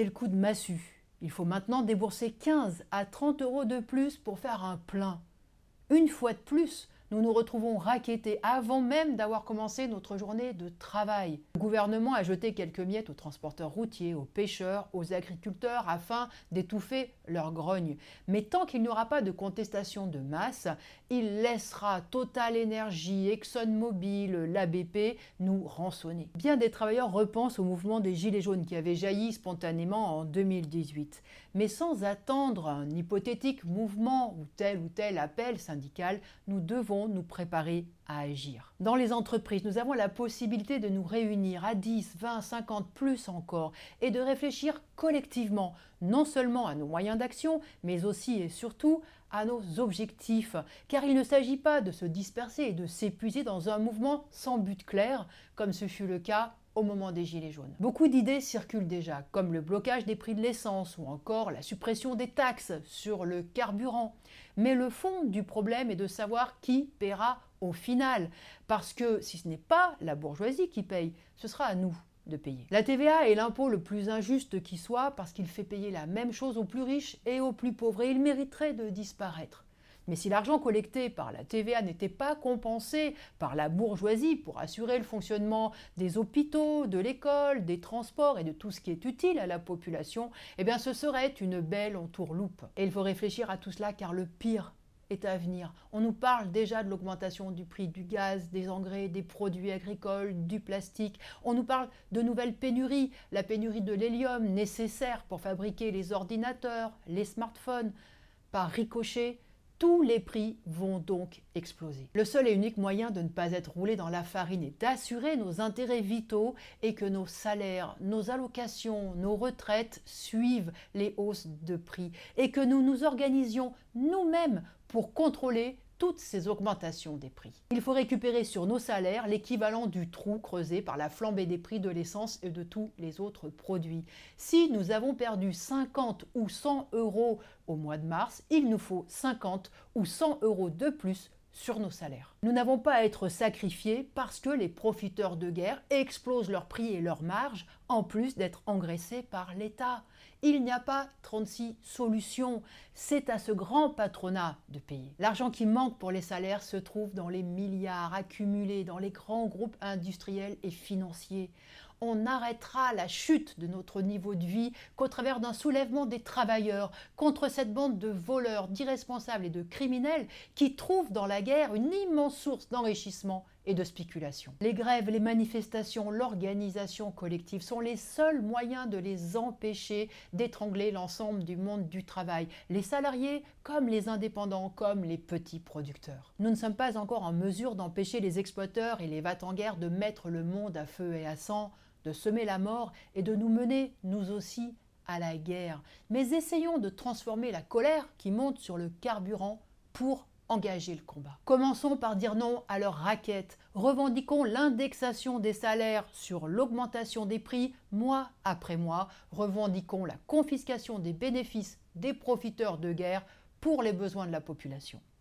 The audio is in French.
c'est le coup de massue. Il faut maintenant débourser 15 à 30 euros de plus pour faire un plein. Une fois de plus, nous nous retrouvons rackettés avant même d'avoir commencé notre journée de travail. Le gouvernement a jeté quelques miettes aux transporteurs routiers, aux pêcheurs, aux agriculteurs afin d'étouffer leur grogne. Mais tant qu'il n'y aura pas de contestation de masse, il laissera Total Energy, ExxonMobil, l'ABP nous rançonner. Bien des travailleurs repensent au mouvement des Gilets jaunes qui avait jailli spontanément en 2018. Mais sans attendre un hypothétique mouvement ou tel appel syndical, nous devons nous préparer à agir. Dans les entreprises, nous avons la possibilité de nous réunir à 10, 20, 50, plus encore, et de réfléchir collectivement, non seulement à nos moyens d'action, mais aussi et surtout à nos objectifs. Car il ne s'agit pas de se disperser et de s'épuiser dans un mouvement sans but clair, comme ce fut le cas au moment des Gilets jaunes. Beaucoup d'idées circulent déjà, comme le blocage des prix de l'essence ou encore la suppression des taxes sur le carburant. Mais le fond du problème est de savoir qui paiera au final. Parce que si ce n'est pas la bourgeoisie qui paye, ce sera à nous de payer. La TVA est l'impôt le plus injuste qui soit parce qu'il fait payer la même chose aux plus riches et aux plus pauvres et il mériterait de disparaître. Mais si l'argent collecté par la TVA n'était pas compensé par la bourgeoisie pour assurer le fonctionnement des hôpitaux, de l'école, des transports et de tout ce qui est utile à la population, eh bien ce serait une belle entourloupe. Et il faut réfléchir à tout cela car le pire est à venir. On nous parle déjà de l'augmentation du prix du gaz, des engrais, des produits agricoles, du plastique. On nous parle de nouvelles pénuries, la pénurie de l'hélium nécessaire pour fabriquer les ordinateurs, les smartphones. Par ricochet, tous les prix vont donc exploser. Le seul et unique moyen de ne pas être roulé dans la farine est d'assurer nos intérêts vitaux et que nos salaires, nos allocations, nos retraites suivent les hausses de prix et que nous nous organisions nous-mêmes pour contrôler toutes ces augmentations des prix. Il faut récupérer sur nos salaires l'équivalent du trou creusé par la flambée des prix de l'essence et de tous les autres produits. Si nous avons perdu 50 ou 100 euros au mois de mars, il nous faut 50 ou 100 euros de plus sur nos salaires. Nous n'avons pas à être sacrifiés parce que les profiteurs de guerre explosent leurs prix et leurs marges en plus d'être engraissés par l'État. Il n'y a pas 36 solutions. C'est à ce grand patronat de payer. L'argent qui manque pour les salaires se trouve dans les milliards accumulés dans les grands groupes industriels et financiers. On n'arrêtera la chute de notre niveau de vie qu'au travers d'un soulèvement des travailleurs contre cette bande de voleurs, d'irresponsables et de criminels qui trouvent dans la guerre une immense source d'enrichissement et de spéculation. Les grèves, les manifestations, l'organisation collective sont les seuls moyens de les empêcher d'étrangler l'ensemble du monde du travail, les salariés comme les indépendants, comme les petits producteurs. Nous ne sommes pas encore en mesure d'empêcher les exploiteurs et les va-t-en-guerre de mettre le monde à feu et à sang, de semer la mort et de nous mener, nous aussi, à la guerre. Mais essayons de transformer la colère qui monte sur le carburant pour engager le combat. Commençons par dire non à leurs raquettes. Revendiquons l'indexation des salaires sur l'augmentation des prix mois après mois. Revendiquons la confiscation des bénéfices des profiteurs de guerre pour les besoins de la population.